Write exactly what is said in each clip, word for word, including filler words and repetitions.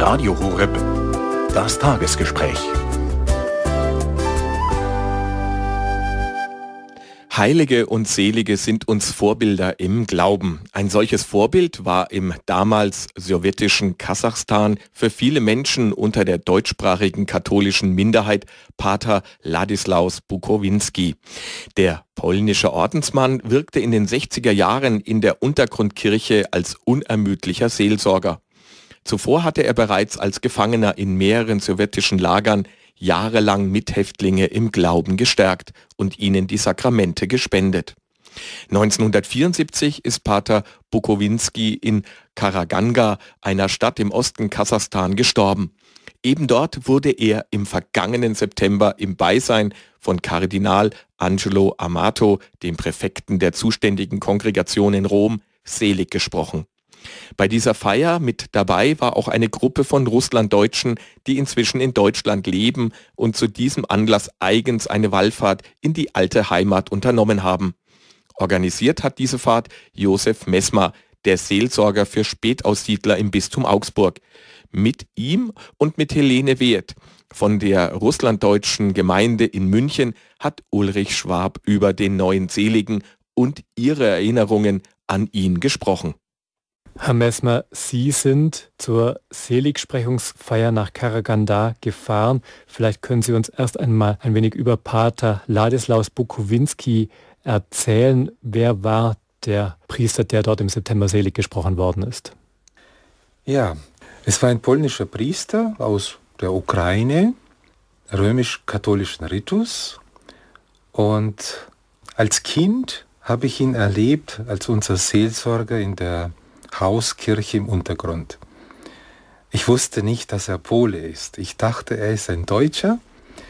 Radio Horeb, das Tagesgespräch. Heilige und Selige sind uns Vorbilder im Glauben. Ein solches Vorbild war im damals sowjetischen Kasachstan für viele Menschen unter der deutschsprachigen katholischen Minderheit Pater Ladislaus Bukowinski. Der polnische Ordensmann wirkte in den sechziger Jahren in der Untergrundkirche als unermüdlicher Seelsorger. Zuvor hatte er bereits als Gefangener in mehreren sowjetischen Lagern jahrelang Mithäftlinge im Glauben gestärkt und ihnen die Sakramente gespendet. neunzehnhundertvierundsiebzig ist Pater Bukowinski in Karaganda, einer Stadt im Osten Kasachstan, gestorben. Eben dort wurde er im vergangenen September im Beisein von Kardinal Angelo Amato, dem Präfekten der zuständigen Kongregation in Rom, selig gesprochen. Bei dieser Feier mit dabei war auch eine Gruppe von Russlanddeutschen, die inzwischen in Deutschland leben und zu diesem Anlass eigens eine Wallfahrt in die alte Heimat unternommen haben. Organisiert hat diese Fahrt Josef Messmer, der Seelsorger für Spätaussiedler im Bistum Augsburg. Mit ihm und mit Helene Weeth von der russlanddeutschen Gemeinde in München hat Ulrich Schwab über den neuen Seligen und ihre Erinnerungen an ihn gesprochen. Herr Messmer, Sie sind zur Seligsprechungsfeier nach Karaganda gefahren. Vielleicht können Sie uns erst einmal ein wenig über Pater Ladislaus Bukowinski erzählen. Wer war der Priester, der dort im September selig gesprochen worden ist? Ja, es war ein polnischer Priester aus der Ukraine, römisch-katholischen Ritus. Und als Kind habe ich ihn erlebt als unser Seelsorger in der Hauskirche im Untergrund. Ich wusste nicht, dass er Pole ist. Ich dachte, er ist ein Deutscher,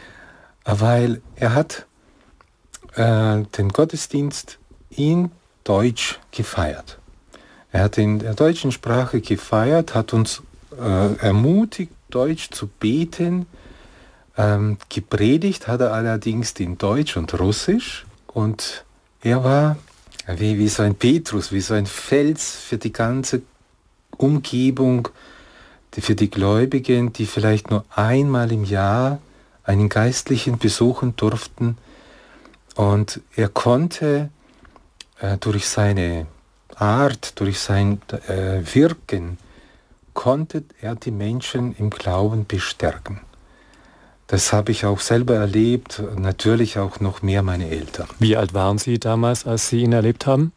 weil er hat äh, den Gottesdienst in Deutsch gefeiert. Er hat in der deutschen Sprache gefeiert, hat uns äh, ermutigt, Deutsch zu beten. Ähm, gepredigt hat er allerdings in Deutsch und Russisch. Und er war Wie, wie so ein Petrus, wie so ein Fels für die ganze Umgebung, die, für die Gläubigen, die vielleicht nur einmal im Jahr einen Geistlichen besuchen durften. Und er konnte äh, durch seine Art, durch sein äh, Wirken, konnte er die Menschen im Glauben bestärken. Das habe ich auch selber erlebt, natürlich auch noch mehr meine Eltern. Wie alt waren Sie damals, als Sie ihn erlebt haben?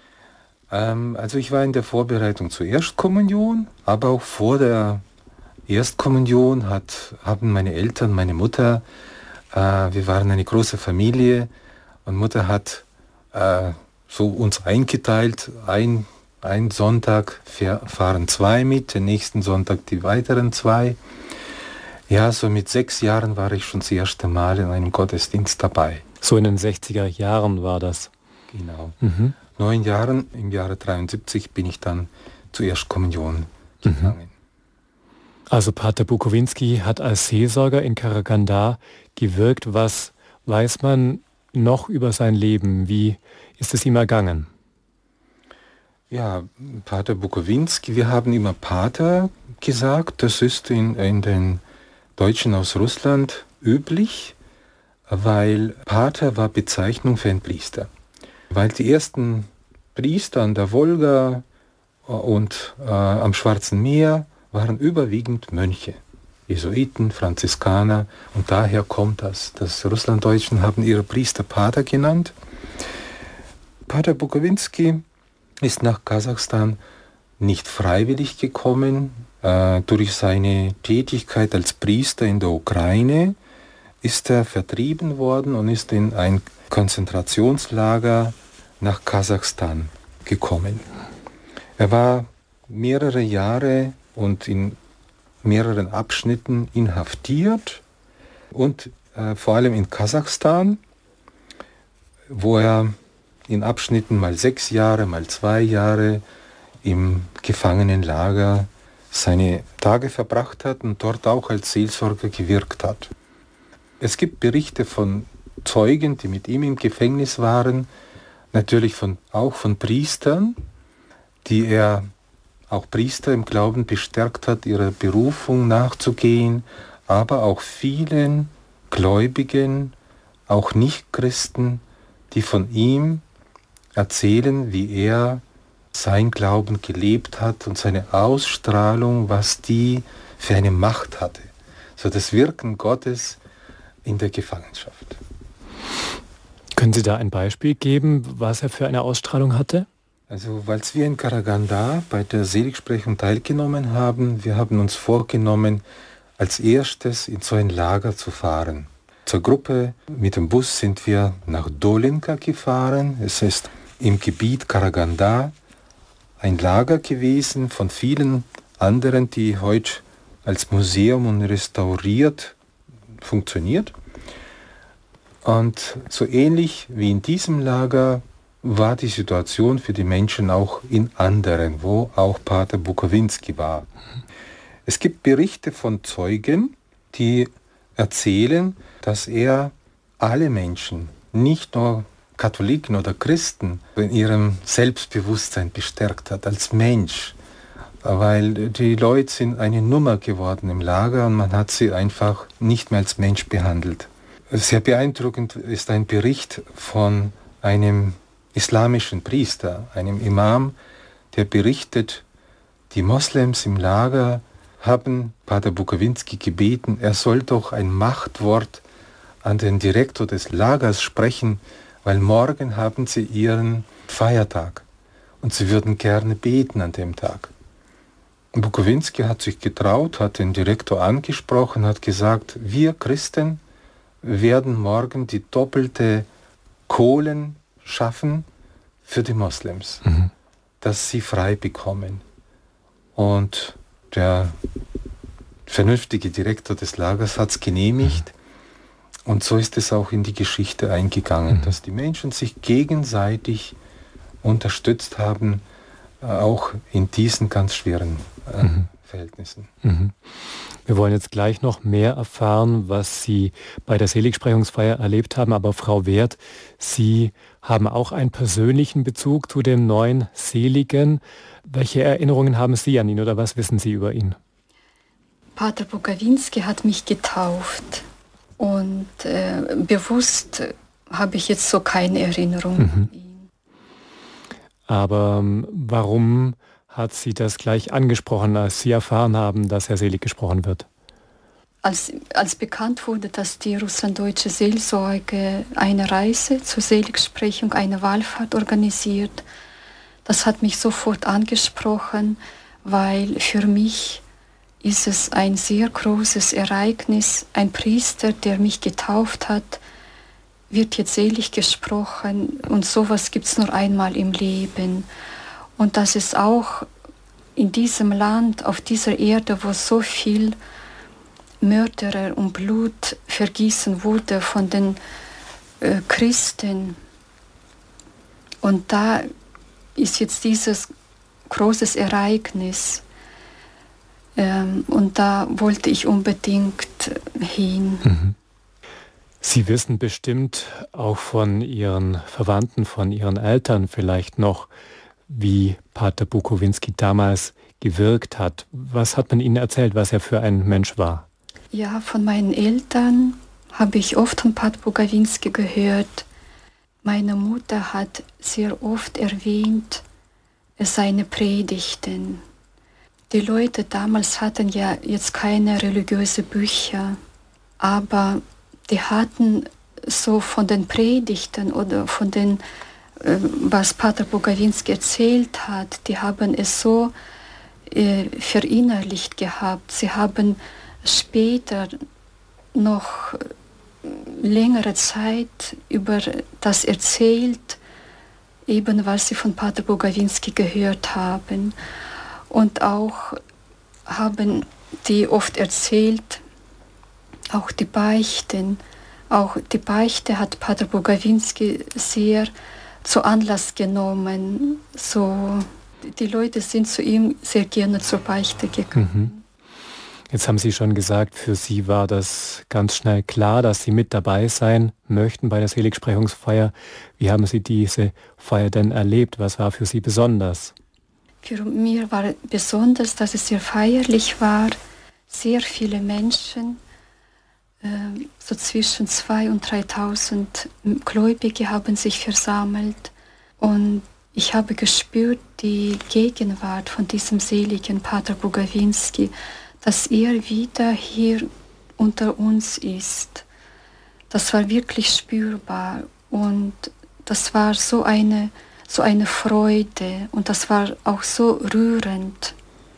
Ähm, also ich war in der Vorbereitung zur Erstkommunion, aber auch vor der Erstkommunion hat, haben meine Eltern, meine Mutter, äh, wir waren eine große Familie und Mutter hat äh, so uns eingeteilt, ein, ein Sonntag fahren zwei mit, den nächsten Sonntag die weiteren zwei. Ja, so mit sechs Jahren war ich schon das erste Mal in einem Gottesdienst dabei. So in den sechziger Jahren war das? Genau. Mhm. Neun Jahren, im Jahre dreiundsiebzig, bin ich dann zur Erstkommunion gegangen. Mhm. Also Pater Bukowinski hat als Seelsorger in Karaganda gewirkt. Was weiß man noch über sein Leben? Wie ist es ihm ergangen? Ja, Pater Bukowinski, wir haben immer Pater gesagt. Das ist in, in den Deutschen aus Russland üblich, weil Pater war Bezeichnung für einen Priester. Weil die ersten Priester an der Wolga und äh, am Schwarzen Meer waren überwiegend Mönche, Jesuiten, Franziskaner, und daher kommt das. Das Russlanddeutschen haben ihre Priester Pater genannt. Pater Bukowinski ist nach Kasachstan nicht freiwillig gekommen. Äh, durch seine Tätigkeit als Priester in der Ukraine ist er vertrieben worden und ist in ein Konzentrationslager nach Kasachstan gekommen. Er war mehrere Jahre und in mehreren Abschnitten inhaftiert und äh, vor allem in Kasachstan, wo er in Abschnitten mal sechs Jahre, mal zwei Jahre im Gefangenenlager seine Tage verbracht hat und dort auch als Seelsorger gewirkt hat. Es gibt Berichte von Zeugen, die mit ihm im Gefängnis waren, natürlich von, auch von Priestern, die er auch Priester im Glauben bestärkt hat, ihrer Berufung nachzugehen, aber auch vielen Gläubigen, auch Nichtchristen, die von ihm erzählen, wie er sein Glauben gelebt hat und seine Ausstrahlung, was die für eine Macht hatte. So das Wirken Gottes in der Gefangenschaft. Können Sie da ein Beispiel geben, was er für eine Ausstrahlung hatte? Also, weil wir in Karaganda bei der Seligsprechung teilgenommen haben, wir haben uns vorgenommen, als erstes in so ein Lager zu fahren. Zur Gruppe mit dem Bus sind wir nach Dolinka gefahren. Es ist im Gebiet Karaganda ein Lager gewesen von vielen anderen, die heute als Museum und restauriert funktioniert. Und so ähnlich wie in diesem Lager war die Situation für die Menschen auch in anderen, wo auch Pater Bukowinski war. Es gibt Berichte von Zeugen, die erzählen, dass er alle Menschen, nicht nur Katholiken oder Christen, in ihrem Selbstbewusstsein bestärkt hat als Mensch, weil die Leute sind eine Nummer geworden im Lager und man hat sie einfach nicht mehr als Mensch behandelt. Sehr beeindruckend ist ein Bericht von einem islamischen Priester, einem Imam, der berichtet, die Moslems im Lager haben Pater Bukowinski gebeten, er soll doch ein Machtwort an den Direktor des Lagers sprechen, weil morgen haben sie ihren Feiertag und sie würden gerne beten an dem Tag. Bukowinski hat sich getraut, hat den Direktor angesprochen, hat gesagt, wir Christen werden morgen die doppelte Kohlen schaffen für die Moslems, mhm. dass sie frei bekommen. Und der vernünftige Direktor des Lagers hat es genehmigt. Mhm. Und so ist es auch in die Geschichte eingegangen, mhm. dass die Menschen sich gegenseitig unterstützt haben, auch in diesen ganz schweren äh, mhm. Verhältnissen. Mhm. Wir wollen jetzt gleich noch mehr erfahren, was Sie bei der Seligsprechungsfeier erlebt haben. Aber Frau Werth, Sie haben auch einen persönlichen Bezug zu dem neuen Seligen. Welche Erinnerungen haben Sie an ihn oder was wissen Sie über ihn? Pater Bukowinski hat mich getauft und äh, bewusst habe ich jetzt so keine Erinnerung mhm. an ihn. Aber ähm, warum hat Sie das gleich angesprochen, als Sie erfahren haben, dass er selig gesprochen wird? Als, als bekannt wurde, dass die russlanddeutsche Seelsorge eine Reise zur Seligsprechung, eine Wallfahrt organisiert, das hat mich sofort angesprochen, weil für mich ist es ein sehr großes Ereignis. Ein Priester, der mich getauft hat, wird jetzt selig gesprochen und sowas gibt es nur einmal im Leben. Und dass es auch in diesem Land, auf dieser Erde, wo so viel Mörderer und Blut vergießen wurde von den äh, Christen. Und da ist jetzt dieses großes Ereignis. Ähm, und da wollte ich unbedingt hin. Mhm. Sie wissen bestimmt auch von Ihren Verwandten, von Ihren Eltern vielleicht noch, wie Pater Bukowinski damals gewirkt hat. Was hat man Ihnen erzählt, was er für ein Mensch war? Ja, von meinen Eltern habe ich oft von Pater Bukowinski gehört. Meine Mutter hat sehr oft erwähnt, seine Predigten. Die Leute damals hatten ja jetzt keine religiösen Bücher, aber die hatten so von den Predigten oder von den was Pater Bukowinski erzählt hat, die haben es so äh, verinnerlicht gehabt. Sie haben später noch längere Zeit über das erzählt, eben was sie von Pater Bukowinski gehört haben. Und auch haben die oft erzählt, auch die Beichten, auch die Beichte hat Pater Bukowinski sehr zu Anlass genommen. So, die Leute sind zu ihm sehr gerne zur Beichte gekommen. Mhm. Jetzt haben Sie schon gesagt, für Sie war das ganz schnell klar, dass Sie mit dabei sein möchten bei der Seligsprechungsfeier. Wie haben Sie diese Feier denn erlebt? Was war für Sie besonders? Für mich war besonders, dass es sehr feierlich war, sehr viele Menschen, so zwischen zweitausend und dreitausend Gläubige haben sich versammelt und ich habe gespürt die Gegenwart von diesem seligen Pater Bukowinski, dass er wieder hier unter uns ist. Das war wirklich spürbar und das war so eine, so eine Freude und das war auch so rührend.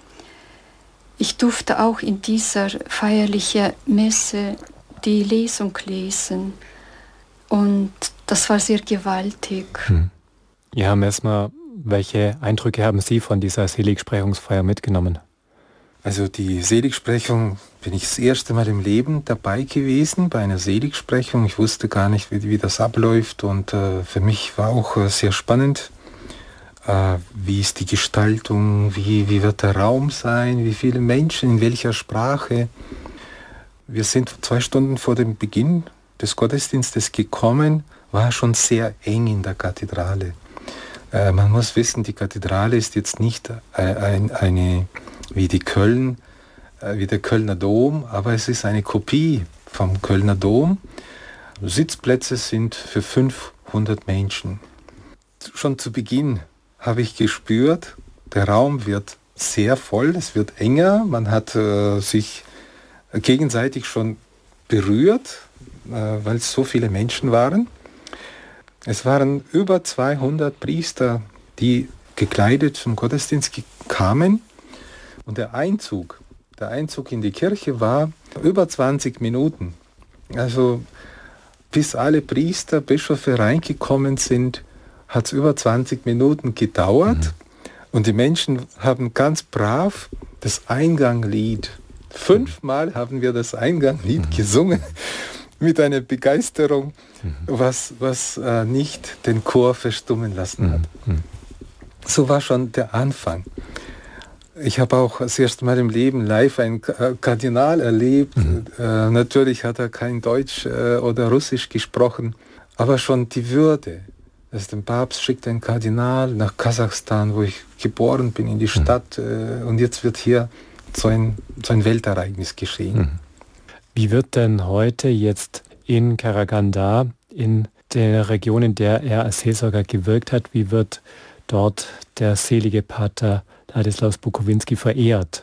Ich durfte auch in dieser feierlichen Messe die Lesung lesen und das war sehr gewaltig. Hm. Ja, Herr Messmer, welche Eindrücke haben Sie von dieser Seligsprechungsfeier mitgenommen? Also die Seligsprechung bin ich das erste Mal im Leben dabei gewesen, bei einer Seligsprechung. Ich wusste gar nicht, wie, wie das abläuft und äh, für mich war auch äh, sehr spannend, äh, wie ist die Gestaltung, wie, wie wird der Raum sein, wie viele Menschen, in welcher Sprache. Wir sind zwei Stunden vor dem Beginn des Gottesdienstes gekommen, war schon sehr eng in der Kathedrale. Äh, man muss wissen, die Kathedrale ist jetzt nicht äh, ein, eine, wie die Köln, äh, wie der Kölner Dom, aber es ist eine Kopie vom Kölner Dom. Sitzplätze sind für fünfhundert Menschen. Schon zu Beginn habe ich gespürt, der Raum wird sehr voll, es wird enger, man hat äh, sich gegenseitig schon berührt, äh, weil es so viele Menschen waren. Es waren über zweihundert Priester, die gekleidet zum Gottesdienst kamen und der Einzug, der Einzug in die Kirche war über zwanzig Minuten. Also bis alle Priester, Bischöfe reingekommen sind, hat es über zwanzig Minuten gedauert mhm. und die Menschen haben ganz brav das Einganglied, fünfmal haben wir das Einganglied mhm. gesungen, mit einer Begeisterung, mhm. was, was äh, nicht den Chor verstummen lassen hat. Mhm. So war schon der Anfang. Ich habe auch das erste Mal im Leben live einen Kardinal erlebt. Mhm. Äh, natürlich hat er kein Deutsch äh, oder Russisch gesprochen, aber schon die Würde. dass der Papst schickt einen Kardinal nach Kasachstan, wo ich geboren bin, in die Stadt, mhm. äh, und jetzt wird hier so ein, so ein Weltereignis geschehen. Mhm. Wie wird denn heute jetzt in Karaganda, in der Region, in der er als Seelsorger gewirkt hat, wie wird dort der selige Pater Ladislaus Bukowinski verehrt?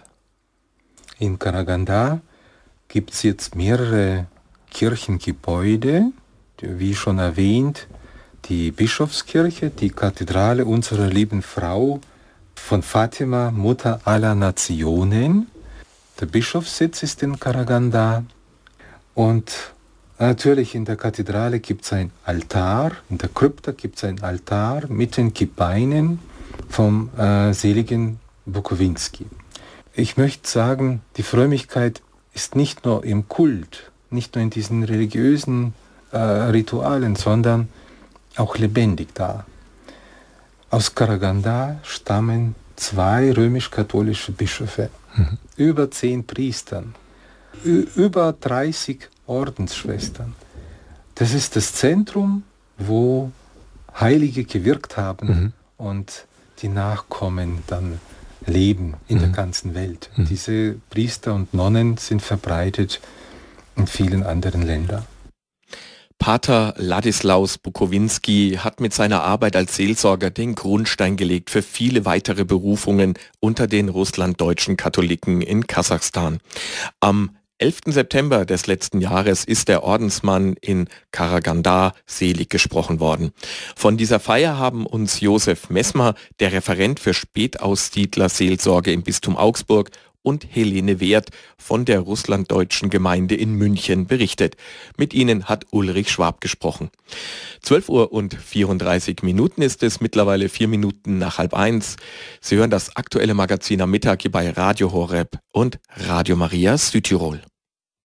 In Karaganda gibt es jetzt mehrere Kirchengebäude, wie schon erwähnt, die Bischofskirche, die Kathedrale unserer lieben Frau von Fatima, Mutter aller Nationen. Der Bischofssitz ist in Karaganda und natürlich in der Kathedrale gibt es ein Altar, in der Krypta gibt es ein Altar mit den Gebeinen vom äh, seligen Bukowinski. Ich möchte sagen, die Frömmigkeit ist nicht nur im Kult, nicht nur in diesen religiösen äh, Ritualen, sondern auch lebendig da. Aus Karaganda stammen zwei römisch-katholische Bischöfe, mhm. über zehn Priestern, ü- über dreißig Ordensschwestern. Das ist das Zentrum, wo Heilige gewirkt haben mhm. und die Nachkommen dann leben in mhm. der ganzen Welt. Mhm. Diese Priester und Nonnen sind verbreitet in vielen anderen Ländern. Pater Ladislaus Bukowinski hat mit seiner Arbeit als Seelsorger den Grundstein gelegt für viele weitere Berufungen unter den russlanddeutschen Katholiken in Kasachstan. Am elften September des letzten Jahres ist der Ordensmann in Karaganda selig gesprochen worden. Von dieser Feier haben uns Josef Messmer, der Referent für Spätaussiedler-Seelsorge im Bistum Augsburg, und Helene Wert von der russlanddeutschen Gemeinde in München berichtet. Mit ihnen hat Ulrich Schwab gesprochen. zwölf Uhr und vierunddreißig Minuten ist es, mittlerweile vier Minuten nach halb eins. Sie hören das aktuelle Magazin am Mittag hier bei Radio Horeb und Radio Maria Südtirol.